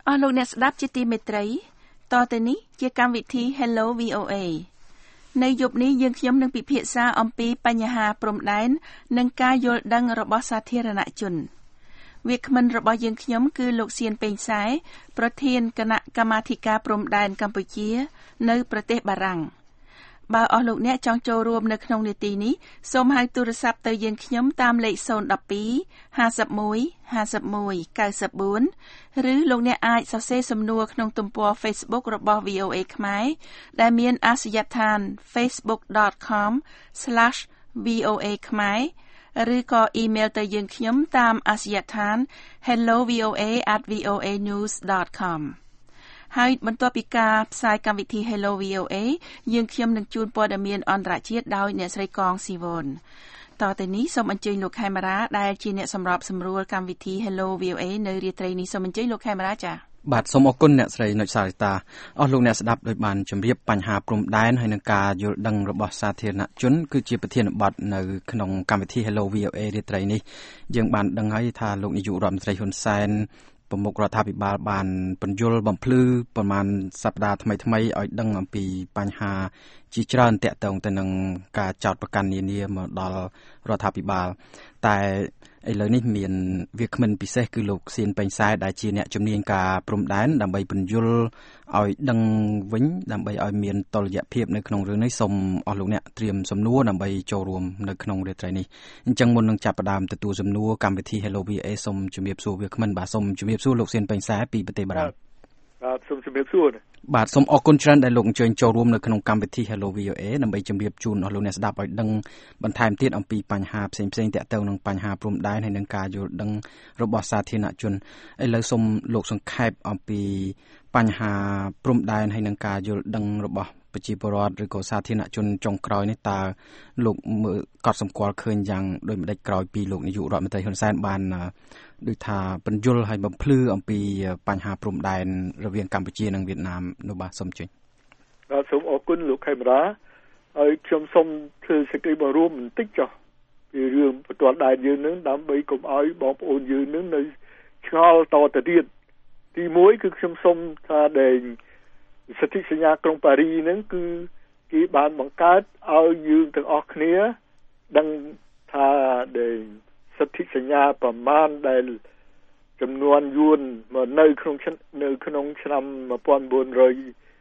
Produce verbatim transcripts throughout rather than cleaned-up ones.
អស់លោកអ្នកស្ដាប់ជាទីមេត្រីតទៅនេះជាកម្មវិធី Hello វី អូ เอ នៅយប់នេះយើងខ្ញុំនឹងពិភាក្សាអំពីបញ្ហាព្រំដែននិងការយល់ដឹងរបស់សាធារណជនវាគ្មិនរបស់យើងខ្ញុំគឺលោកសៀនពេញសែប្រធានគណៈកម្មាធិការព្រំដែនកម្ពុជានៅប្រទេសបារាំងបើអស់លោកអ្នកចង់ចូលរួមនៅក្នុងនាទីនេះសូមហៅទូរស័ព្ទទៅយើងខ្ញុំតាមលេខศูนย์ một hai ห้าสิบเอ็ด ห้าสิบเอ็ด เก้าสิบสี่ឬលោកអ្នកអាចសរសេរសំណួរក្នុងទំព័រ Facebook របស់ វី អូ เอ ខ្មែរដែលមានអាសយដ្ឋាន facebook dot com slash v o a khmer ឬក៏អ៊ីមែលទៅយើងខ្ញុំតាមអាសយដ្ឋាន hello v o a at v o a news dot comហើយបន្ទាប់ពីការផ្សាយកម្មវិធី Hello វី អូ เอ យើងខ្ញុំនឹងជួនព័ត៌មានអន្តរជាតិដោយអ្នកស្រីកងស៊ីវនតទៅនេះសូមអញ្ជើញលោកខេមរាដែលជាអ្នកសម្របសម្រួលកម្មវិធី Hello វី អូ เอ នៅរាត្រីនេះសូមអញ្ជើញលោកខេមរាចា៎បាទសូមអរគុណអ្នកស្រីនុចសារិតាអស់លោកអ្នកស្ដាប់ដោយបានជម្រាបបញ្ហាព្រំដែនហើយនឹងការយល់ដឹងរបស់សាធារណជនគឺជាប្រធានបទនៅក្នុងកម្មវិធី Hello វី អូ เอ រាត្រីនេះយើងបានដឹងហើយថាលោកនាយករដ្ឋមន្ត្រីហ៊ុនសែនប្រមុខរដ្ឋាភិបាលបានបញ្យល់បំភ្លឺប្រមាណសប្តាហ៍ថ្មីៗឲ្យដឹងអំពីបញ្ហាជាច្រើនទាក់ទងទៅនឹងការចោទប្រកាន់នានាមកដល់រដ្ឋាភិបាលតែឥឡូវនេះមានវាគ្មិនពិសេសគឺលោកសៀនពេញសែដែលជាអ្នកជំនាញការព្រំដែនដើម្បីបញ្យល់ឲ្យដឹងវិញដើម្បីឲ្យមានតុល្យភាពនៅក្នុងរឿងនេះសូមអស់លោកអ្នកត្រៀមសំណួរដើម្បីចូលរួមនៅក្នុងរាត្រីនេះអញ្ចឹងមុននឹងចាប់ផ្ដើមទទួលសំណួរកម្មវិធី Hello វី អូ เอ សូមជំរាបសួរវាគ្មិនបាទសូមជំរាបសួរលោកសៀនពេញសែពីប្រទេសបារាំងបាទសូមជំរាបសួរបាទសូមអរគុណច្រើនដែលលោកអញ្ជើញចូលរួមនៅក្នុងកម្មវិធី Hello វី អូ เอ ដើម្បីជម្រាបជូនអស់លោកអ្នកស្ដាប់ឲ្យដឹងបន្ថែមទៀតអំពីបញ្ហាផ្សេងៗទាក់ទងនឹងបញ្ហាព្រំដែនហើយនឹងការយល់ដឹងរបស់សាធារណជនឥឡូវសូមលោកសង្ខេបអំពីបញ្ហាព្រំដែនហើយនឹងការយល់ដឹងរបស់ប្រជាពលរដ្ឋឬក៏សាធារណជនចុងក្រោយនេះតើលោកមើលកត់សម្គាល់ឃើញយ៉ាងដូចម្ដេចក្រោយពីលោកនាយករដ្ឋមន្ត្រីហ៊ុនសែនបានដូចថាបញ្យល់ឲ្យបំភ្លឺអំពីបញ្ហាព្រំដែនរវាងកម្ពុជានិងវៀតណាមនោះបាទសូមជឿបាទសូមអរគុណលោកខេមរាហើយខ្ញុំសូមធ្វើសេចក្តីបង្រួមបន្តិចចុះពីរឿងបន្ទាល់ដែនយើងនឹងដើម្បីកុំឲ្យបងប្អូនយើងនឹងនៅឆ្ងល់តទៅទៀតទីមួយគឺខ្ញុំសូមថាដែលសន្ធិសញ្ញាក្រុងប៉ារីហ្នឹងគឺគេបានបង្កើតឲ្យយើងទាំងអស់គ្នាដឹងថាដែលសន្ធិសញ្ញាប្រមាណដែលចំនួនយួនមកនៅក្នុងនៅក្នុងឆ្នាំmột nghìn bốn trăm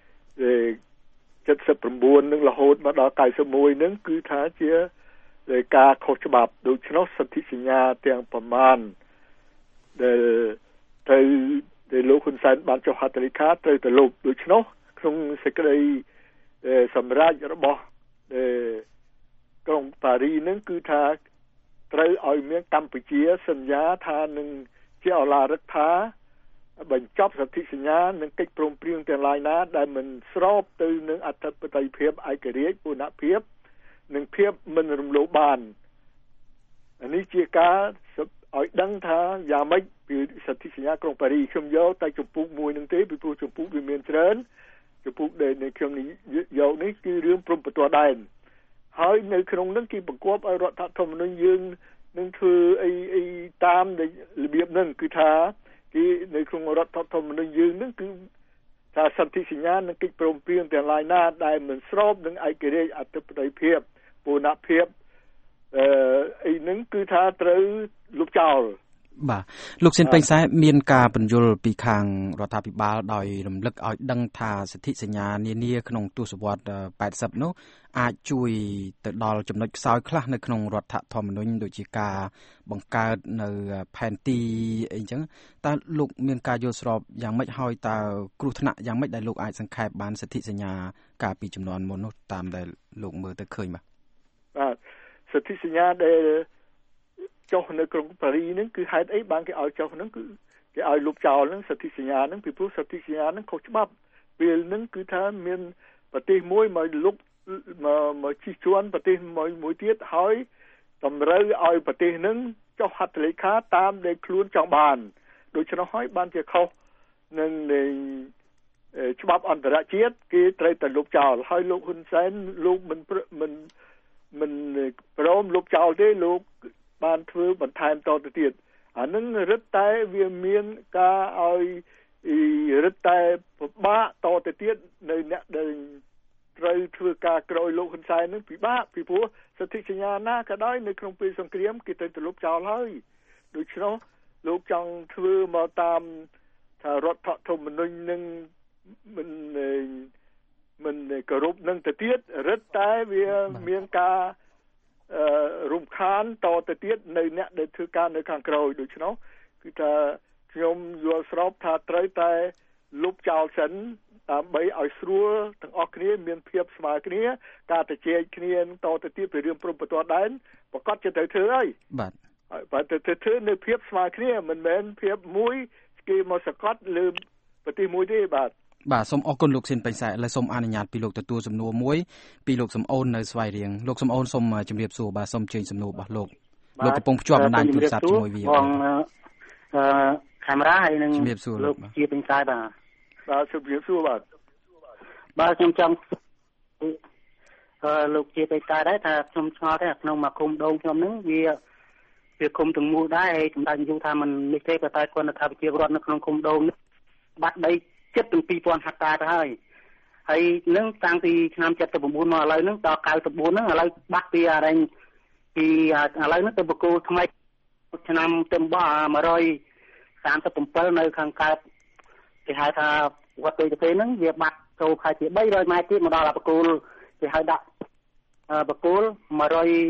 七十九នឹងរហូតមកដល់九十mộtហ្នឹងគឺថាជាការខុសច្បាប់ដូច្នោះសន្ធិសញ្ញាទាំងប្រមាណដែលត្រូវដែលលោកហ៊ុនសែនបានចុះហត្ថលេខាត្រូវទៅលុបដូច្នោះក្នុងសេចក្តីសម្រេចរបស់ក្រុងប៉ារីនឹងគឺថាត្រូវឲ្យមានកម្ពុជាសន្យាថានឹងជាអឡារដ្ឋាបញ្ចប់សន្ធិសញ្ញានិងកិច្ចព្រមព្រៀងទាំងឡាយណាដែលមិនស្របទៅនឹងអធិបតេយ្យភាពឯករាជ្យបូរណភាពនិងភាពមិនរំលោភបាននេះជាការឲ្យដឹងថាយ៉ាងម៉េចពីសន្ធិសញ្ញាក្រុងប៉ារីខ្ញុំយកតែជំពូកមួយនឹងទេពីព្រោះជំពូកវាមានច្រើនជំពូកដែលនៅខ្ញុំយកនេះគឺរឿងព្រំប្រទាល់ដែនហើយនៅក្នុងនោះគេបង្គាប់ឲ្យរដ្ឋធម្មនុញ្ញយើងនឹងធ្វើអីអីតាមរបៀបហ្នឹងគឺថាគេនៅក្នុងរដ្ឋធម្មនុញ្ញយើងហ្នឹងគឺថាសន្ធិសញ្ញានិងកិច្ចព្រមព្រៀងទាំងឡាយណាដែលមិនស្របនឹងឯករាជ្យអធិបតេយ្យភាពបូរណភាពអឺអីហ្នឹងគឺថាត្រូវលុបចោលបាទលោកសៀនពេញសែមានការបញ្យល់ពីខាងរដ្ឋាភិបាលដោយរំលឹកឲ្យដឹងថាសន្ធិសញ្ញានានាក្នុងទសវត្សរ៍แปดสิบនោះអាចជួយទៅដល់ចំណុចខ្សោយខ្លះនៅក្នុងរដ្ឋធម្មនុញ្ញដូចជាការបង្កើតនៅផែនទីអីចឹងតើលោកមានការយល់ស្របយ៉ាងម៉េចហើយតើគ្រោះថ្នាក់យ៉ាងម៉េចដែលលោកអាចសង្ខេបបានសន្ធិសញ្ញាកាលពីចំនួនមុននោះតាមដែលលោកមើលទៅឃើញបាទបាទសន្ធិសញ្ញាដែលចុះនៅក្រុងប៉ារីហ្នឹងគឺហេតុអីបានគេឲ្យចុះហ្នឹងគឺគេឲ្យលុបចោលហ្នឹងសន្ធិសញ្ញាហ្នឹងពីព្រោះសន្ធិសញ្ញាហ្នឹងខុសច្បាប់ពេលហ្នឹងគឺថាមានប្រទេសមួយមកលុបមកមកជិះជាន់ប្រទេសមួយមួយទៀតហើយតម្រូវឲ្យប្រទេសហ្នឹងចុះហត្ថលេខាតាមដែលខ្លួនចង់បានដូច្នោះហើយបានជាខុសនឹងច្បាប់អន្តរជាតិគេត្រូវតែលុបចោលហើយលោកហ៊ុនសែនលោកមិនមិនមិនព្រមលុបចោលទេលោកបានធ្វើបន្ថែមតទៅទៀតអានឹងរឹតតែវាមានការឲ្យអ៊ីរឹតតែពិបាកតទៅទៀតនៅអ្នកដែលត្រូវធ្វើការក្រោយលោកហ៊ុនសែននឹងពិបាកពីព្រោះសន្ធិសញ្ញាណាក៏ដោយនៅក្នុងពេលសង្គ្រាមគេទៅទលប់ចោលហើយដូច្នោះលោកចង់ធ្វើមកតាមថារដ្ឋធម្មនុញ្ញនឹងមិនមិនគោរពនឹងទៅទៀតរឹតតែវាមានការអឺរំខានតទៅទៀតនៅអ្នកដែលធ្វើការនៅខាងក្រោយដូច្នោះគឺថាខ្ញុំយល់ស្របថាត្រូវតែលុបចោលសិនដើម្បីឲ្យស្រួលទាំងអស់គ្នាមានភាពស្មើគ្នាការទៅជែកគ្នាតទៅទៀតពីរឿងព្រំប្រទានដែនប្រកាសជាត្រូវធ្វើហើយបាទហើយបើទៅធ្វើនៅភាពស្មើគ្នាមិនមែនភាពមួយគេមកសកត់លើប្រទេសមួយទេបាទបាទសូមអរគុណលោកស៊ិនពេញសែឥឡូវសូមអនុញ្ញាតពីលោកទទួលសំណួរមួយពីលោកសំអូននៅស្វាយរៀងលោកសំអូនសូមជម្រាបសួរបាទសូមជើញសំណួររបស់លោកលោកកំពុងភ្ជាប់បណ្ដាញទូរស័ព្ទជាមួយវាបងអឺកាមេរ៉ាហើយនឹងលោកជាពេញសែបាទបាទជម្រាបសួរបាទបាទខ្ញុំចង់អឺលោកជាពេញសែដែរថាខ្ញុំឆ្ងល់ទេក្នុងមកគុំដងខ្ញុំហ្នឹងវាវាគុំទាំងមូលដែរហើយសម្ដេចយូថាมันនេះទេប៉ុន្តែគាត់ថាប្រជាពលរដ្ឋនៅក្នុងគុំដងបាត់ដីជិតពីរពាន់ហិកតាទៅហើយហើយនឹងតាំងពីឆ្នាំсед៩មកឥឡូវហ្នឹងដល់៩៤ហ្នឹងឥឡូវបាត់ពីអរេញពីឥឡូវហ្នឹងទៅបកគោលថ្មីឆ្នាំទៅបោះmột trăm ba mươi bảyនៅខាងកើតគេហៅថាវត្តដូចទេហ្នឹងវាបាត់ចូលខែជាba trămម៉ែត្រទៀតមកដល់បកគោលគេហៅដាក់បកគោលmột trăm ba mươi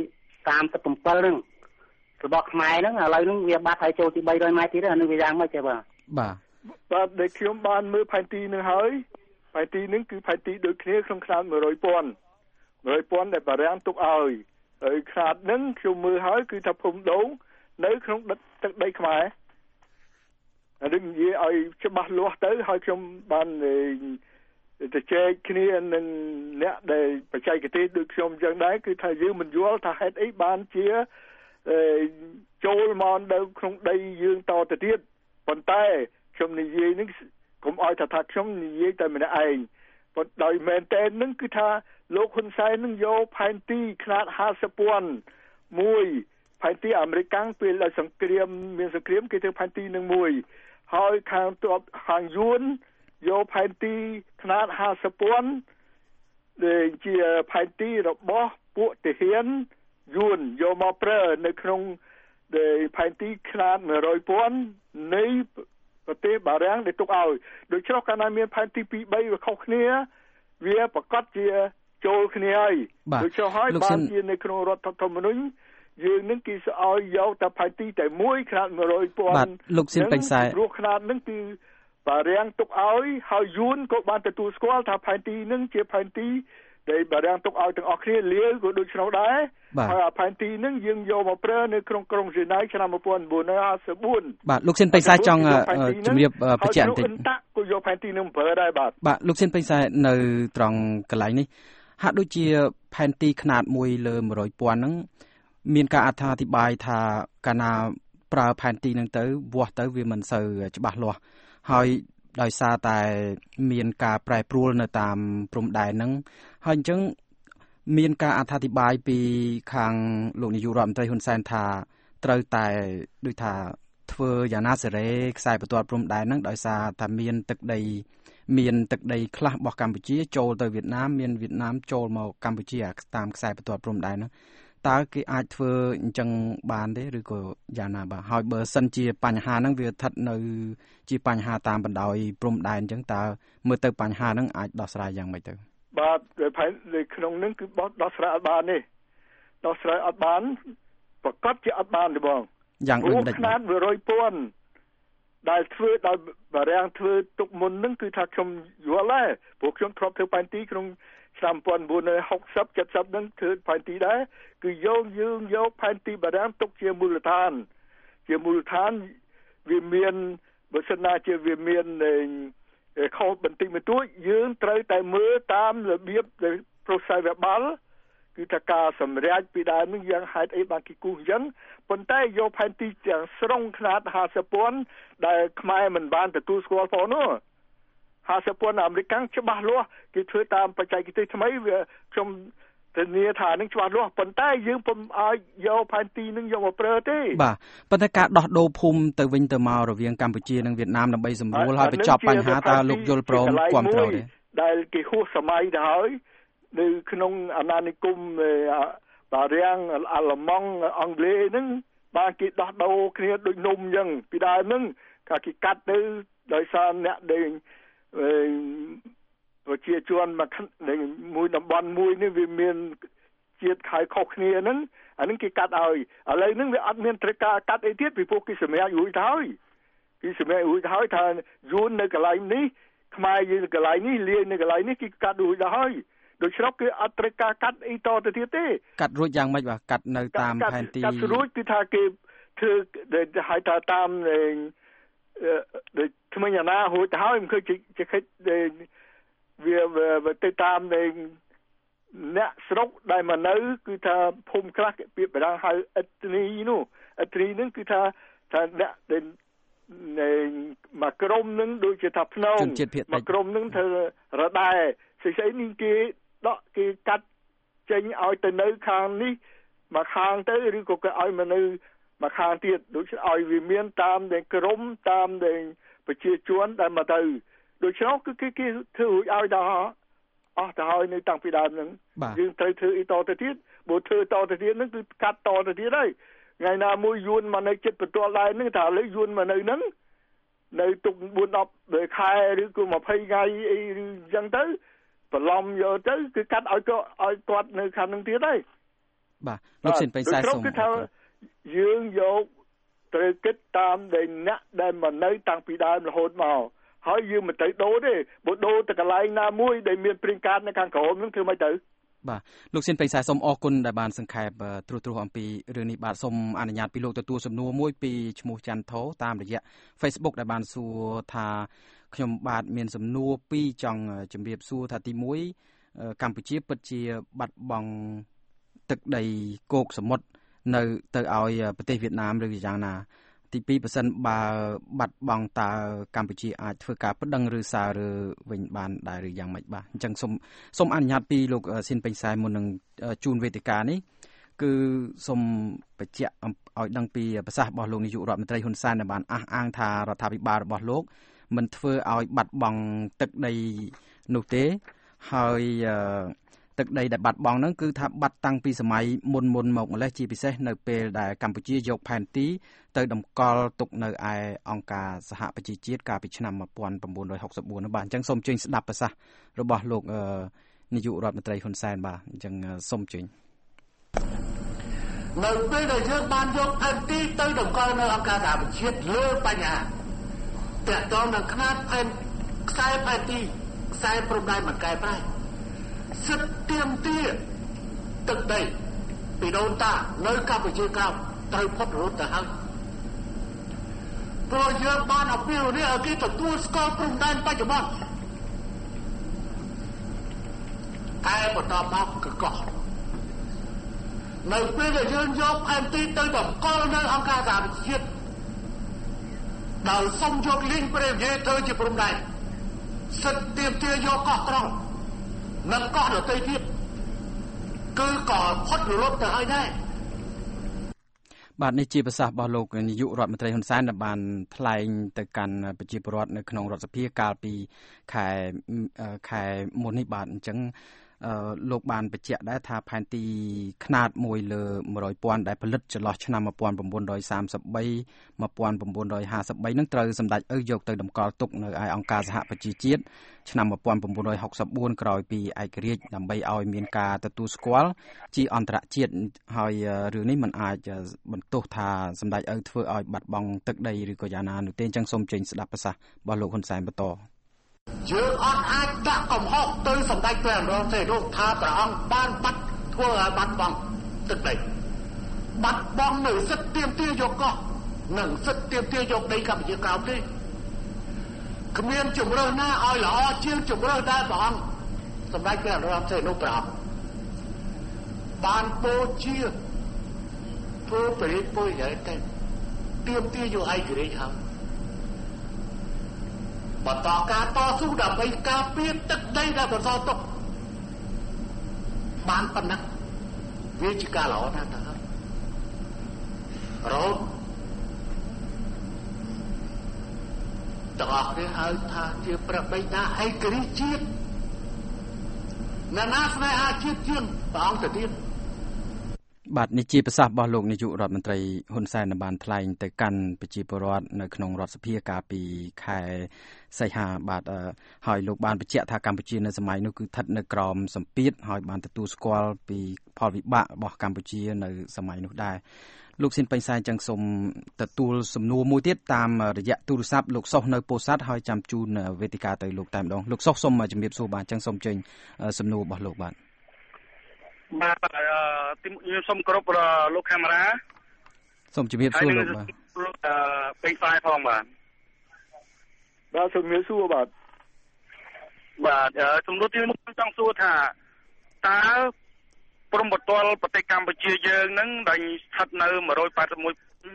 bảyហ្នឹងរបស់ខ្មែរហ្នឹងឥឡូវហ្នឹងវាបាត់ហើយចូលជាba trămម៉ែត្រទៀតអានេះវាយ៉ាងម៉េចទេបាទបាទបាទដែលខ្ញុំបានមើលផែនទីនឹងហើយផែនទីនឹងគឺផែនទីដូចគ្នាក្នុងខ្នាតmột trămពាន់một trămពាន់ដែលបារាំងទុកឲ្យហើយខ្នាតនឹងខ្ញុំមើលហើយគឺថាភូមិដងនៅក្នុងទឹកដីខ្មែរអានេះនិយាយឲ្យច្បាស់លាស់ទៅហើយខ្ញុំបានទៅជែកគ្នានឹងអ្នកដែលបច្ចេកទេសដូចខ្ញុំចឹងដែរគឺថាយើងមិនយល់ថាហេតុអីបានជាចូលមកនៅក្នុងដីយើងតទៅទៀតប៉ុន្តែខ្ញុំនិយាយនេះកុំឲ្យថាថាខ្ញុំនិយាយតែម្នាក់ឯងប៉ុន្តែដោយមែនតែនឹងគឺថាលោកហ៊ុនសែននឹងយកផែនទីខ្នាតห้าสิบពាន់មួយផែនទីអាមេរិកពេលដែលសង្គ្រាមមានសង្គ្រាមគេធ្វើផែនទីនឹងមួយហើយខាងទ័ពខាងយួនយកផែនទីខ្នាតห้าสิบពាន់ដែលជាផែនទីរបស់ពួកទាហានយួនយកមកប្រើនៅក្នុងដែលផែនទីខ្នាតmột trămពាន់នៃប្រទេសបារាំងដែលទុកឲ្យដូច្នោះកាលណាមានផែនទីពីរ បីវាខុសគ្នាវាប្រកាសជាចូលគ្នាហើយដូច្នោះហើយបានជានៅក្នុងរដ្ឋធម្មនុញ្ញយើងនឹងគេស្អោយយកតែផែនទីតែមួយខ្នាតmột trămពាន់បាទលោកស៊ិនពេញសែព្រោះខ្នាតនឹងគឺបារាំងទុកឲ្យហើយយួនក៏បានទទួលស្គាល់ថាផែនទីនឹងជាផែនទីដែលបារាំងទុកឲ្យទាំងអស់គ្នាលាវក៏ដូចនោះដែរហើយផែនទីនឹងយើងយកមកប្រើនៅក្នុងក្រុងហ្សឺណែវឆ្នាំmột nghìn bốn trămห้าสิบ四បាទលោកស៊ិនពេញសែចង់ជំរាបបញ្ជាក់បន្តិចតាក់ក៏យកផែនទីនឹងប្រើដែរបាទបាទលោកស៊ិនពេញសែនៅត្រង់កន្លែងនេះហាក់ដូចជាផែនទីខ្នាតមួយលើmột trămពាន់ហ្នឹងមានការអត្ថាធិប្បាយថាកាលណាប្រើផែនទីនឹងទៅវាស់ទៅវាមិនសូវច្បាស់លាស់ហើយដោយសារតែមានការប្រែប្រួលនៅតាមព្រំដែនហ្នឹងហើយអញ្ចឹងមានការអត្ថាធិប្បាយពីខាងលោកនាយករដ្ឋមន្ត្រីហ៊ុនសែនថាត្រូវតែដូចថាធ្វើយ៉ាងណាសេរីខ្សែបន្ទាត់ព្រំដែនហ្នឹងដោយសារថាមានទឹកដីមានទឹកដីខ្លះរបស់កម្ពុជាចូលទៅវៀតណាមមានវៀតណាមចូលមកកម្ពុជាតាមខ្សែបន្ទាត់ព្រំដែនហ្នឹងតើគេអាចធ្វើអញ្ចឹងបានទេឬក៏យ៉ាងណាបាទហើយបើសិនជាបញ្ហាហ្នឹងវាស្ថិតនៅជាបញ្ហាតាមបណ្ដោយព្រំដែនអញ្ចឹងតើមើលទៅបញ្ហាហ្នឹងអាចដោះស្រាយយ៉ាងម៉េចទៅបាទផែននៅក្នុងហ្នឹងគឺដោះស្រាយអត់បានទេដោះស្រាយអត់បានប្រកាសជាអត់បានទេបងយ៉ាងដូចនេះខ្នាតmột trămពាន់ដែលធ្វើដោយបារាំងធ្វើទុកមុនហ្នឹងគឺថាខ្ញុំយល់ដែរព្រោះខ្ញុំធ្លាប់ធ្វើផែនទីក្នុងឆ្នាំmột nghìn bốn trăm sáu mươi เจ็ดสิบហ្នឹងធ្វើផែនទីដែរគឺយកយើងយកផែនទីបារាំងទុកជាមូលដ្ឋានជាមូលដ្ឋានវាមានបើសិនណាជាវាមានខុសបន្តិចបន្តួចយើងត្រូវតែមើលតាមរបៀប process verbal គឺថាការសម្រេចពីដើមនឹងយ៉ាងហេតុអីបានគេគូសអញ្ចឹងប៉ុន្តែយកផែនទីទាំងស្រុងខ្នាតห้าสิบពាន់ដែលខ្មែរមិនបានទទួលស្គាល់ផងនោះห้าสิบពាន់អាមេរិកច្បាស់លាស់គេធ្វើតាមបច្ចេកទេសថ្មីវាខ្ញុំធានាថានឹងច្បាស់លាស់ប៉ុន្តែយើងពុំឲ្យយកផែនទីនឹងយកមកប្រើទេបាទប៉ុន្តែការដោះដូរភូមិទៅវិញទៅមករវាងកម្ពុជានិងវៀតណាមដើម្បីសម្រួលឲ្យបញ្ចប់បញ្ហាតើលោកយល់ព្រមគាំទ្រទេដែលគេហួសសម័យទៅហើយនៅក្នុងអាណានិគមបារាំងអាល្លឺម៉ង់អង់គ្លេសហ្នឹងបានគេដោះដូរគ្នាដូចនំអញ្ចឹងពីដើមហ្នឹងគេកាត់ទៅដោយសារអ្នកដែលប្រជាជនមកមួយតំបន់មួយនេះវាមានជាតិខៃខុសគ្នាហ្នឹងអានឹងគេកាត់ឲ្យឥឡូវហ្នឹងវាអត់មានត្រូវការកាត់អីទៀតពីពួកគេសម្រាប់រួចទៅហើយគេសម្រាប់រួចទៅហើយថាយួននៅកន្លែងនេះខ្មែរយើងនៅកន្លែងនេះលាយនៅកន្លែងនេះគេកាត់រួចទៅហើយដូច្នោះគឺអត់ត្រូវការកាត់អីតទៅទៀតទេកាត់រួចយ៉ាងម៉េចបាទកាត់នៅតាមផែនទីកាត់រួចគឺថាគេធ្វើឲ្យថាតាមដូចថ្មិញអាណារួចទៅហើយមិនឃើញជាខិតវាទៅតាមនៃអ្នកស្រុកដែលមកនៅគឺថាភូមិខ្លះគេពាក្យបារាំងហៅអិតនីនោះអិតនីហ្នឹងគឺថាថាអ្នកដែលមកក្រុមហ្នឹងដូចជាថាភ្នំមកក្រុមហ្នឹងធ្វើរដែស្អីៗនេះគេដកគេកាត់ចេញឲ្យទៅនៅខាងនេះមកខាងទៅឬក៏គេឲ្យមកនៅមកខាងទៀតដូចឲ្យវាមានតាមដែលក្រុមតាមដែលប្រជាជនដែលមកទៅដូច្នោះគឺគេគេធ្វើឲ្យដល់អស់ទៅហើយនៅតាំងពីដើមហ្នឹងយើងត្រូវធ្វើអីតទៅទៀតបើធ្វើតទៅទៀតហ្នឹងគឺកាត់តទៅទៀតហើយថ្ងៃណាមួយយួនមកនៅចិត្តបន្ទាល់ដែរហ្នឹងថាឥឡូវយួនមកនៅហ្នឹងនៅទុកបួន ដប់ខែឬក៏ยี่สิบថ្ងៃអីឬអញ្ចឹងទៅបន្លំយកទៅគឺកាត់ឲ្យគាត់ឲ្យគាត់នៅខាងហ្នឹងទៀតហើយបាទលោកសិនពេញខ្សែសុំគឺថាយើងយកត្រូវគិតតាមដែលអ្នកដែលមកនៅតាំងពីដើមរហូតមកហើយយើងមិនទៅដូរទេបើដូរទៅកន្លែងណាមួយដែលមានព្រៀងកាតនៅខាងក្រោមហ្នឹងធ្វើមិនទៅបាទលោកសិនពេញខ្សែសុំអរគុណដែលបានសង្ខេបត្រួសត្រាសអំពីរឿងនេះបាទសូមអនុញ្ញាតពីលោកទទួលសំណួរមួយពីឈ្មោះច័ន្ទថោតាមរយៈ Facebook ដែលបានសួរថាខ្ញុំបាទមានសំណួរពីរចង់ជម្រាបសួរថាទីមួយកម្ពុជាពិតជាបាត់បង់ទឹកដីគោកសមុទ្រនៅទៅឲ្យប្រទេសវៀតណាមឬយ៉ាងណាទីពីរបើសិនបើបាត់បង់តើកម្ពុជាអាចធ្វើការប្តឹងឬសារឬវិញបានដែរឬយ៉ាងម៉េចបាទអញ្ចឹងសូមសូមអនុញ្ញាតពីលោកស៊ីនពេញខ្សែមុននឹងជូនវេទិកានេះគឺសូមបញ្ជាក់ឲ្យដឹងពីប្រសាសន៍របស់លោកនាយករដ្ឋមន្ត្រីហ៊ុនសែនដែលបានអះអាងថារដ្ឋាភិបាលរបស់លោកមិនធ្វើឲ្យបាត់បង់ទឹកដីនោះទេហើយទឹកដីដែលបាត់បង់ហ្នឹងគឺថាបាត់តាំងពីសម័យមុនមុនមកម្លេះជាពិសេសនៅពេលដែលកម្ពុជាយកផែនទីទៅតម្កល់ទុកនៅឯអង្គការសហប្រជាជាតិកាលពីឆ្នាំnineteen sixty-fourនោះបាទអញ្ចឹងសូមជើញស្ដាប់ប្រសាសន៍របស់លោកនាយករដ្ឋមន្ត្រីហ៊ុនសែនបាទអញ្ចឹងសូមជើញនៅពេលដែលយើងបានយកផែនទីទៅតម្កល់នៅអង្គការសហប្រជាជាតិលើបញ្ហាទាក់ទងនឹងຂະຫນາດផែនខ្សែផែនទីខ្សែព្រំដែនមិនកែប្រែសិទ្ធិទាមទារទឹកដីពីដូនតានៅកម្ពុជាក្រោមត្រូវផុតរត់ទៅហើយព្រោះយើងបានអភិវឌ្ឍឲ្យគេទទួលស្គាល់ព្រំដែនបច្ចុប្បន្នតែបន្តមកគឺកោះនៅពេលដែលយើងយកផែនទីទៅតម្កល់នៅអង្គការសហប្រជាជាតិដោយសុំយកលីងព្រះវិហារទៅជាព្រំដែនសិទ្ធិទាមទារយកកោះត្រង់និងកោះដទៃទៀតគឺក៏ផុតរលត់ទៅហើយដែរបាទនេះជាប្រសាសន៍របស់លោកនាយករដ្ឋមន្ត្រីហ៊ុនសែនដែលបានថ្លែងទៅកាន់ប្រជាពលរដ្ឋនៅក្នុងរដ្ឋសភាកាលពីខែខែមុននេះបាទអញ្ចឹងលោកបានបញ្ជាក់ដែរថាផែនទីខ្នាតមួយលើone hundredពាន់ដែលផលិតចន្លោះឆ្នាំnineteen thirty-three nineteen fifty-threeនឹងត្រូវសម្ដេចឪយកទៅតម្កល់ទុកនៅឯអង្គការសហប្រជាជាតិឆ្នាំnineteen sixty-fourក្រោយពីឯករាជ្យដើម្បីឲ្យមានការទទួលស្គាល់ជាអន្តរជាតិហើយរឿងនេះមិនអាចបន្ទោសថាសម្ដេចឪធ្វើឲ្យបាត់បង់ទឹកដីឬក៏យ៉ាងណានោះទេអញ្ចឹងសូមចេញស្ដាប់ប្រសាសន៍របស់លោកហ៊ុនសែនបន្តយើងអត់អាចដាក់កំហុសទៅសម្ដេចព្រះនរោត្តមសីហនុថាព្រះអង្គបានបាត់ធ្វើឲ្យបាត់បង់ទឹកដីបាត់បង់នៅសិទ្ធិទាមទារយកកោះនិងសិទ្ធិទាមទារយកដីកម្ពុជាក្រោមទេគ្មានជំរើសណាឲ្យល្អជាងជំរើសដែលព្រះអង្គសម្ដេចព្រះនរោត្តមសីហនុព្រះអង្គបានពោជាធ្វើបរិយាយតែទាមទារយកឯករាជ្យហើយបន្តការតស៊ូដើម្បីការពារទឹកដីដែលបន្សល់ទុកបានប៉ុណ្ណឹងវាជាការល្អណាស់ទៅហើយរហូតទាំងអស់គ្នាហៅថាជាព្រះបិតាឯករាជ្យជាតិណានាស្នេហាជាតិជាងព្រះអង្គទៅទៀតបាទនេះជាប្រសាសន៍របស់លោកនាយករដ្ឋមន្ត្រីហ៊ុនសែនបានថ្លែងទៅកាន់ប្រជាពលរដ្ឋនៅក្នុងរដ្ឋសភាកាលពីខែសីហាបាទហើយលោកបានបញ្ជាក់ថាកម្ពុជានៅសម័យនោះគឺស្ថិតនៅក្រោមសម្ពាធហើយបានទទួលស្គាល់ពីផលវិបាករបស់កម្ពុជានៅសម័យនោះដែរលោកស៊ីនពេញសែនចឹងសូមទទួលសំណួរមួយទៀតតាមរយៈទូរស័ព្ទលោកសុសនៅពោធិ៍សាត់ហើយចាំជូនវេទិកាទៅលោកតែម្ដងលោកសុសសូមជំរាបសួរបាទចឹងសូមចេញសំណួររបស់លោកបាទបាទខ្ញុំសូមគោរពលោកកាមេរ៉ាសូមជំរាបសួរលោកបាទលោកពេញផ្សាយផងបាទបាទសូមជំរាបសួរបាទបាទសំណួរទីមួយចង់សួរថាតើព្រំប្រទល់ប្រទេសកម្ពុជាយើងហ្នឹងដែលស្ថិតនៅone eighty-one point zero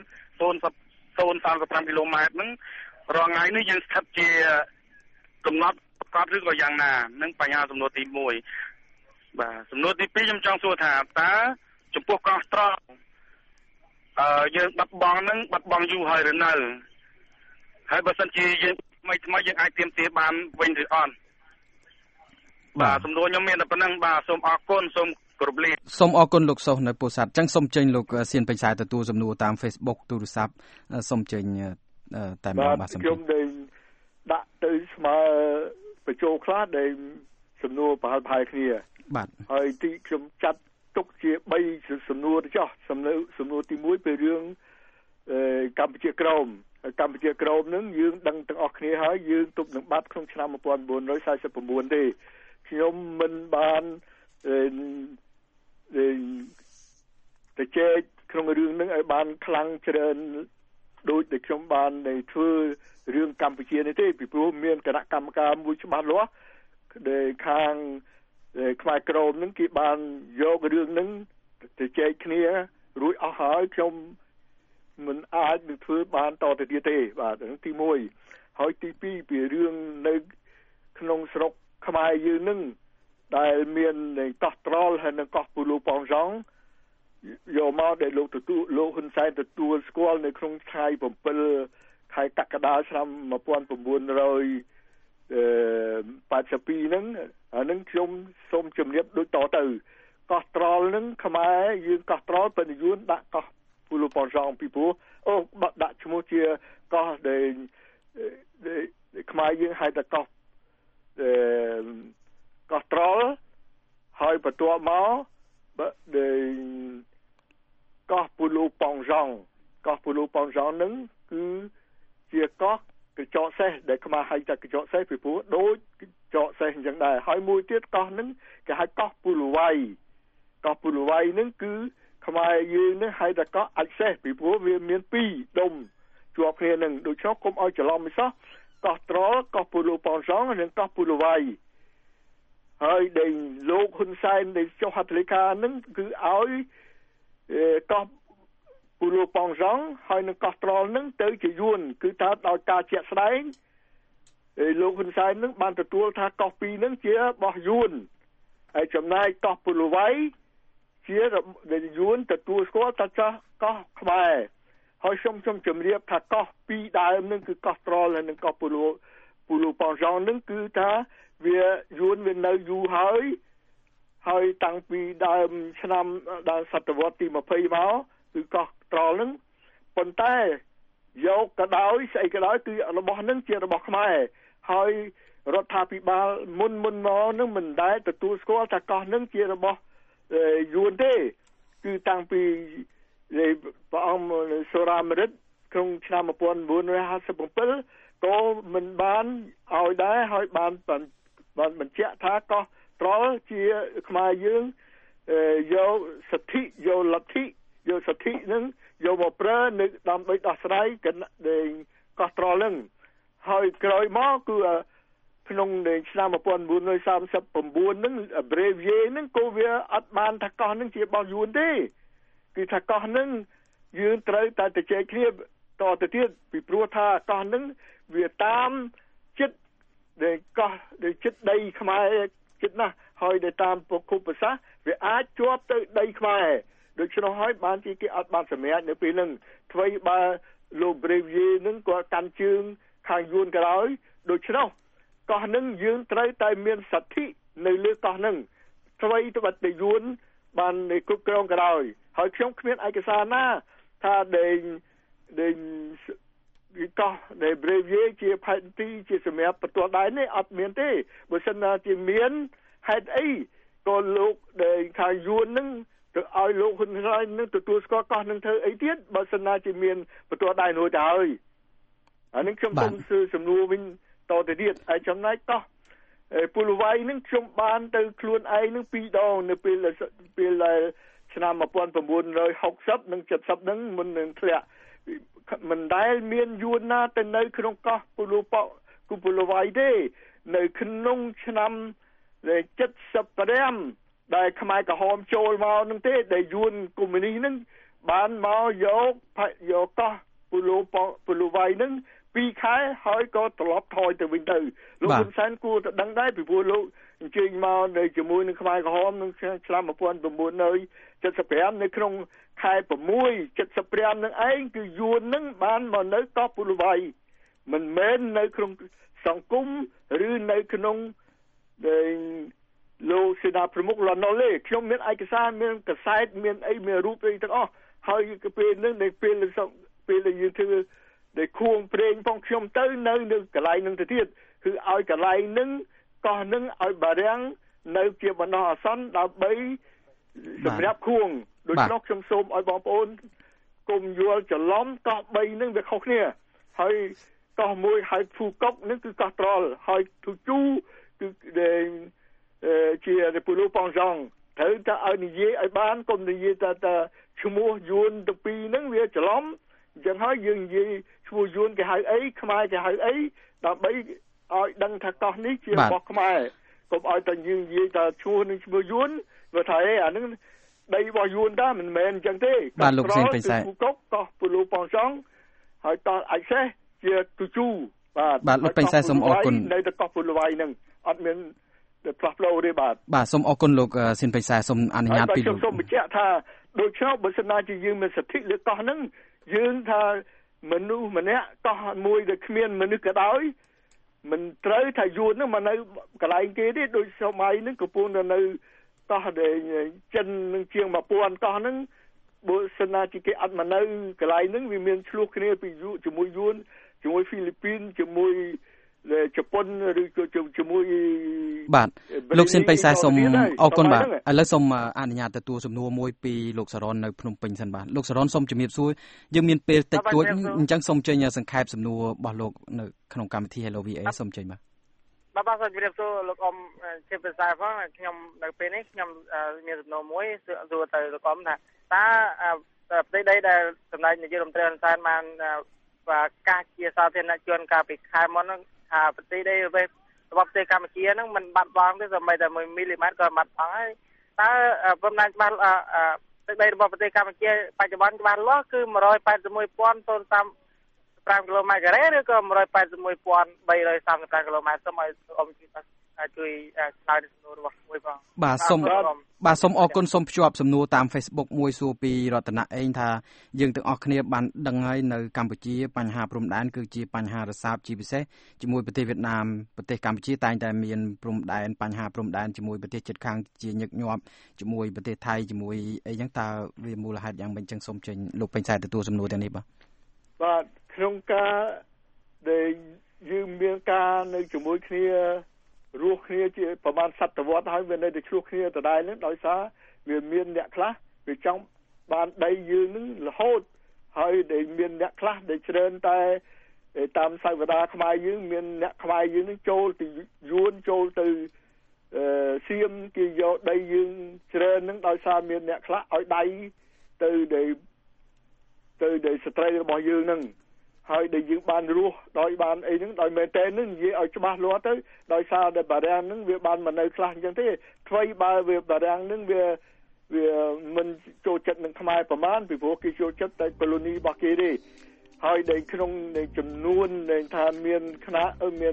thirty-fiveគីឡូម៉ែត្រហ្នឹងរាល់ថ្ងៃនេះយើងស្ថិតជាកំណត់ប្រកបឬក៏យ៉ាងណានឹងបញ្ហាសំណួរទីមួយបាទសំណួរទីពីរខ្ញុំចង់សួរថាតើចំពោះកោះត្រល់អឺយើងបាត់បង់ហ្នឹងបាត់បង់យូរហើយឬនៅហើយបើសិនជាយើងថ្មីថ្មីយើងអាចទាមទារបានវិញឬអត់បាទសំណួរខ្ញុំមានតែប៉ុណ្្នឹងបាទសូមអរគុណសូមគោរពលាសូមអរគុណលោកសុសនៅពោធិ៍សាត់អញ្ចឹងសូមចេញលោកសៀនពេញផ្សាយទទួលសំណួរតាម Facebook ទូរស័ព្ទសូមចេញតែម្ដងបាទសូមខ្ញុំដែលដាក់ទៅស្មើបញ្ចូលខ្លះដែលសំណួរប្រហែលប្រហែលគ្នាបាទហើយទីខ្ញុំចាត់ទុកជា3សំណួរទៅចុះសំណួរសំណួរទីមួយពីរឿងកម្ពុជាក្រោមកម្ពុជាក្រោមហ្នឹងយើងដឹងទាំងអស់គ្នាហើយយើងទប់នឹងបាត់ក្នុងឆ្នាំnineteen forty-nineទេខ្ញុំមិនបានទៅជែកក្នុងរឿងហ្នឹងឲ្យបានខ្លាំងច្រើនដូចដែលខ្ញុំបានធ្វើរឿងកម្ពុជានេះទេពីព្រោះមានគណៈកម្មការមួយច្បាស់លាស់ដែលខាងខ្មែរក្រមហ្នឹងគេបានយករឿងហ្នឹងទៅចែកគ្នារួចអស់ហើយខ្ញុំមិនអាចនឹងធ្វើបានតទៅទៀតទេបាទហ្នឹងទីមួយហើយទីពីរពីរឿងនៅក្នុងស្រុកខ្មែរយើងហ្នឹងដែលមានកោះត្រល់ហើយនិងកោះពូឡូប៉ងយ៉ងយកមកដែលលោកទទួលលោកហ៊ុនសែនទទួលស្គាល់នៅក្នុងថ្ងៃsevenខែកក្កដាឆ្នាំnineteen eighty-twoហ្នឹងអានឹងខ្ញុំសូមជំរាបដូចតទៅកោះត្រល់ហ្នឹងខ្មែរយើងកោះត្រល់បញ្ញូនដាក់កោះពូឡូប៉ងយ៉ងពីព្រោះអូដាក់ឈ្មោះជាកោះដែលខ្មែរយើងហៅថាកោះអឺកោះត្រល់ហើយបន្ទាប់មកបើកោះពូឡូប៉ងយ៉ងកោះពូឡូប៉ងយ៉ងហ្នឹងគឺជាកោះកញ្ចក់សេះដែលខ្មែរហៅថាកញ្ចក់សេះពីព្រោះដូចកញ្ចក់សេះអញ្ចឹងដែរហើយមួយទៀតកោះហ្នឹងគេហៅកោះពូឡូវ៉ៃកោះពូឡូវ៉ៃហ្នឹងគឺខ្មែរយើងហ្នឹងហៅថាកោះអាចសេះពីព្រោះវាមានពីរដុំជាប់គ្នាហ្នឹងដូច្នោះកុំឲ្យច្រឡំមិនសោះកោះត្រល់កោះពូឡូប៉ងយ៉ងនិងកោះពូឡូវ៉ៃហើយដែលលោកហ៊ុនសែនដែលចុះហត្ថលេខាហ្នឹងគឺឲ្យកោះពូឡូប៉ងយ៉ងហើយនឹងកោះត្រល់ហ្នឹងទៅជាយួនគឺថាដោយការជាក់ស្ដែងលោកហ៊ុនសែនហ្នឹងបានទទួលថាកោះពីរហ្នឹងជារបស់យួនហើយចំណែកកោះពូឡូវ៉ៃជាដែលយួនទទួលស្គាល់ថាចាស់កោះខ្មែរហើយខ្ញុំខ្ញុំជម្រាបថាកោះពីរដើមហ្នឹងគឺកោះត្រល់ហើយនិងកោះពូឡូពូឡូប៉ងយ៉ងហ្នឹងគឺថាវាយួនវានៅយូរហើយហើយតាំងពីដើមឆ្នាំដល់សតវត្សទីtwentyមកគឺកោះត្រល់ហ្នឹងប៉ុន្តែយកក៏ដោយស្អីក៏ដោយគឺរបស់ហ្នឹងជារបស់ខ្មែរហើយរដ្ឋាភិបាលមុនមុនមកហ្នឹងមិនដែលទទួលស្គាល់ថាកោះហ្នឹងជារបស់យួនទេគឺតាំងពីព្រះអង្គសូរ៉ាមរិទ្ធក្នុងឆ្នាំnineteen fifty-sevenក៏មិនបានឲ្យដែរហើយបានបានបញ្ជាក់ថាកោះត្រល់ជាខ្មែរយើងយកសិទ្ធិយកលទ្ធិយកសិទ្ធិហ្នឹងយកមកប្រើនៅដើម្បីដោះស្រាយកកោះត្រល់ហ្នឹងហើយក្រោយមកគឺក្នុងឆ្នាំnineteen thirty-nineហ្នឹងប្រេវីហ្នឹងក៏វាអត់បានថាកោះហ្នឹងជារបស់យួនទេគឺថាកោះហ្នឹងយើងត្រូវតែទៅជែកគ្នាតទៅទៀតពីព្រោះថាកោះហ្នឹងវាតាមចិត្តដែលកោះដែលចិត្តដីខ្មែរចិត្តណាស់ហើយដែលតាមពុខុបសាសវាអាចជាប់ទៅដីខ្មែរដូច្នោះហើយបានជាគេអត់បានសម្រេចនៅពេលហ្នឹងអ្វីបើលោក Brevier ហ្នឹងគាត់កាន់ជើងខាងយួនក៏ដោយដូច្នោះកោះហ្នឹងយើងត្រូវតែមានសិទ្ធិនៅលើកោះហ្នឹងអ្វីទៅបាត់តែយួនបានគ្រប់គ្រងក៏ដោយហើយខ្ញុំគ្មានឯកសារណាថាដេញដេញកោះដែល Brevier ជាផែនទីជាសម្រាប់បន្ទាល់ដែរនេះអត់មានទេបើសិនណាជាមានហេតុអីក៏លោកដែលខាងយួនហ្នឹងទៅឲ្យលោកហ៊ុនសែននឹងទទួលស្គាល់កោះនឹងធ្វើអីទៀតបើសិនណាជាមានបន្ទាល់ដែរនោះទៅហើយអានេះខ្ញុំសូមសួរសំណួរវិញតទៅទៀតហើយចំណែកកោះពលវ័យនឹងខ្ញុំបានទៅខ្លួនឯងនឹងពីរដងនៅពេលពេលឆ្នាំmột nghìn chín trăm sáu mươiនិងเจ็ดสิบហ្នឹងមុននឹងធ្លាក់មិនដែលមានយួនណាទៅនៅក្នុងកោះពលពកគុពលវ័យទេនៅក្នុងឆ្នាំเจ็ดสิบห้าដែលខ្មែរក្រហមចូលមកនឹងទេដែលយួនកុម្មុយនីសនឹងបានមកយកយកកោះពលពកពលវ័យនឹងពីរខែហើយក៏ត្រឡប់ថយទៅវិញទៅលោកហ៊ុនសែនគួរតែដឹងដែរពីព្រោះលោកអញ្ជើញមកនៅជាមួយនឹងខ្មែរក្រហមនឹងឆ្នាំmột nghìn chín trăm七十ห้าនៅក្នុងខែsáu เจ็ดสิบห้าនឹងឯងគឺយួននឹងបានមកនៅកោះពលវ័យមិនមែននៅក្នុងសង្គមឬនៅក្នុងលោកសេនាប្រមុខលន់ណុលទេខ្ញុំមានឯកសារមានកសែតមានអីមានរូបអីទាំងអស់ហើយពេលនឹងនៅពេលពេលដែលយើងធ្វើដែលខួងព្រេងផងខ្ញុំទៅនៅនៅកន្លែងនឹងទៅទៀតគឺឲ្យកន្លែងនឹងកោះនឹងឲ្យបារាំងនៅជាបណ្ដោះអាសន្នដើម្បីសម្រាប់ខួងដូច្នោះខ្ញុំសូមឲ្យបងប្អូនកុំយល់ច្រឡំកោះបីនឹងវាខុសគ្នាហើយកោះមួយហៅភូកុកនឹងគឺកោះត្រល់ហើយទូជូគឺជាពលប៉ងសងត្រូវតែឲ្យនិយាយឲ្យបានកុំនិយាយតែតែឈ្មោះយួនទៅពីរហ្នឹងវាច្រឡំអញ្ចឹងហើយយើងនិយាយឈ្មោះយួនគេហៅអីខ្មែរគេហៅអីដើម្បីឲ្យដឹងថាកោះនេះជារបស់ខ្មែរកុំឲ្យតែយើងនិយាយតែឈ្មោះនឹងឈ្មោះយួនវាថាអីអាហ្នឹងដីរបស់យួនដែរមិនមែនអញ្ចឹងទេបាទលោកសេនបិសាភូកុកកោះពលប៉ងសងហើយតអិសេសជាទូជូបាទបាទលោកបិសាសូមអរគុណនៅតែកោះពលវ័យហ្នឹងអត់មានផ្លាស់ប្ដូរទេបាទបាទសូមអរគុណលោកសេនបិសាសូមអនុញ្ញាតពីលោកសូមបញ្ជាក់ថាដូច្នោះបើសិនណាជាយើងមានសិទ្ធិលើកោះហ្នឹងយើងថាមនុស្សម្នាក់កោះមួយដែលគ្មានមនុស្សក៏ដោយមិនត្រូវថាយួនហ្នឹងមកនៅកន្លែងគេទេដូចសម័យហ្នឹងកំពុងតែនៅកោះដែលចិននឹងជាងmột nghìnកោះហ្នឹងបើសិនណាជាគេអត់មកនៅកន្លែងហ្នឹងវាមានឆ្លោះគ្នាពីជាមួយយួនជាមួយហ្វីលីពីនជាមួយជប៉ុនឬក៏ជាមួយបាទលោកសេនបិសាសូមអរគុណបាទឥឡូវសូមអនុញ្ញាតទទួលសំណួរមួយពីលោកសរននៅភ្នំពេញសិនបាទលោកសរនសូមជំរាបសួរយើងមានពេលតិចតួចអញ្ចឹងសូមចេញសង្ខេបសំណួររបស់លោកនៅក្នុងកម្មវិធី Hello វី เอ សូមចេញបាទបាទបាទសូមជម្រាបសួរលោកអ៊ំជាភាសាផងខ្ញុំនៅពេលនេះខ្ញុំមានសំណួរមួយសួរទៅលោកអ៊ំថាតើប្រទេសដីដែលសម្ដេចនាយករដ្ឋមន្ត្រីហ៊ុនសែនបានបាទកាសជាសាធារណជនកាលពីខែមុនហ្នឹងថាប្រទេសដីរបស់ប្រទេសកម្ពុជាហ្នឹងមិនបាត់បង់ទេសូម្បីតែមួយមីលីម៉ែត្រក៏បាត់បង់ហើយតើព្រមណាច្បាស់ទឹកដីរបស់ប្រទេសកម្ពុជាបច្ចុប្បន្នច្បាស់លាស់គឺmột trăm tám mươi mốt nghìn không trăm ba mươi lămគីឡូម៉ែត្រការ៉េឬក៏một trăm tám mươi mốt nghìn ba trăm ba mươi lămគីឡូម៉ែត្រសូមឲ្យអ៊ំជួយជួយឆ្លើយសំណួររបស់មួយផងបាទសូមបាទសូមអរគុណសូមភ្ជាប់សំណួរតាម Facebook មួយសួរពីរតនៈអេងថាយើងទាំងអស់គ្នាបានដឹងហើយនៅកម្ពុជាបញ្ហាព្រំដែនគឺជាបញ្ហារសើបជាពិសេសជាមួយប្រទេសវៀតណាមប្រទេសកម្ពុជាតែងតែមានព្រំដែនបញ្ហាព្រំដែនជាមួយប្រទេសជិតខាងជាញឹកញាប់ជាមួយប្រទេសថៃជាមួយអីចឹងតើវាមូលហេតុយ៉ាងម៉េចចឹងសូមចេញលោកពេញសែនទទួលសំណួរទាំងនេះបាទបាទក្នុងការដែលយើងមានការនៅជាមួយគ្នារស់គ្នាជាប្រហែលសតវត្សហើយវានៅតែឆ្លោះគ្នាដដែលហ្នឹងដោយសារវាមានអ្នកខ្លះវាចង់បានដីយើងហ្នឹងរហូតហើយដែលមានអ្នកខ្លះដែលច្រើនតែតាមសាវតាខ្មែរយើងមានអ្នកខ្មែរយើងហ្នឹងចូលទៅយួនចូលទៅអឺសៀមគេយកដីយើងច្រើនហ្នឹងដោយសារមានអ្នកខ្លះឲ្យដៃទៅដែលទៅដែលស្ត្រីរបស់យើងហ្នឹងហើយដែលយើងបានរស់ដោយបានអីហ្នឹងដោយមែនតើនឹងនិយាយឲ្យច្បាស់លាស់ទៅដោយសារតែបារាំងហ្នឹងវាបានមកនៅខ្លះអញ្ចឹងទេអ្វីបើវាបារាំងហ្នឹងវាវាមិនចូលចិត្តនឹងខ្មែរប្រមាណពីព្រោះគេចូលចិត្តតែកូឡូនីរបស់គេទេហើយដែលក្នុងចំនួនដែលថាមានគណៈមាន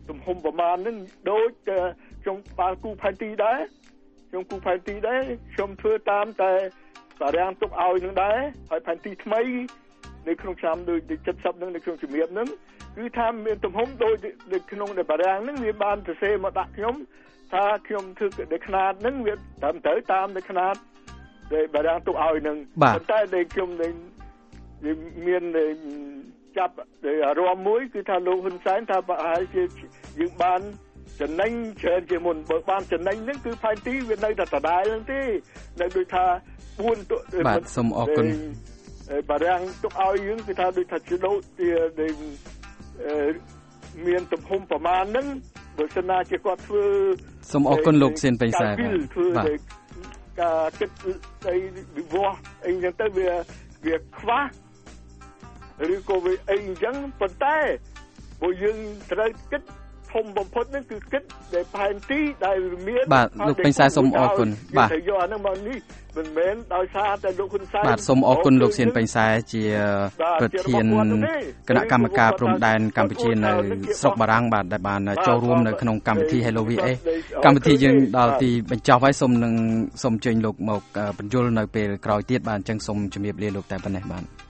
ទំហំប្រមាណហ្នឹងដូចខ្ញុំបានគូផែនទីដែរខ្ញុំគូផែនទីដែរខ្ញុំធ្វើតាមតែបារាំងទុកឲ្យនឹងដែរហើយផែនទីថ្មីនៅក្នុងឆ្នាំដូចเจ็ดสิบហ្នឹងនៅក្នុងជំរាបហ្នឹងគឺថាមានទំហំដូចនៅក្នុងដែលបារាំងហ្នឹងវាបានសរសេរមកដាក់ខ្ញុំថាខ្ញុំធ្វើដែលខ្នាតហ្នឹងវាតាមទៅតាមដែលខ្នាតដែលបារាំងទុកឲ្យនឹងប៉ុន្តែដែលខ្ញុំមានចាប់អារម្មណ៍មួយគឺថាលោកហ៊ុនសែនថាប្រហែលជាយើងបានចំណេញច្រើនជាងមុនបើបានចំណេញហ្នឹងគឺផែនទីវានៅតែដដែលហ្នឹងទេនៅដូចថាបួនបាទសូមអរគុណបារាំងទុកឲ្យយើងគឺថាដូចថាជាដូចជាមានទំហំប្រមាណហ្នឹងបើសិនណាជាគាត់ធ្វើសូមអរគុណលោកសៀនពេញសែបាទការគិតអីវិវត្តអីចឹងទៅវាវាខ្វះឬក៏វាអីអញ្ចឹងប៉ុន្តែបើយើងត្រូវគិតធំបំផុតហ្នឹងគឺគិតដែលផែនទីដែលមានបាទលោកពេញសែសូមអរគុណបាទយកអាហ្នឹងមកនេះមិនមែនដោយសារតែលោកហ៊ុនសែនបាទសូមអរគុណលោកសៀនពេញសែជាប្រធានគណៈកម្មការព្រំដែនកម្ពុជានៅស្រុកបារាំងបាទដែលបានចូលរួមនៅក្នុងកម្មវិធី Hello វី អូ เอ កម្មវិធីយើងដល់ទីបញ្ចប់ហើយសូមនឹងសូមអញ្ជើញលោកមកបញ្យល់នៅពេលក្រោយទៀតបាទអញ្ចឹងសូមជម្រាបលាលោកតែប៉ុណ្ណេះបាទ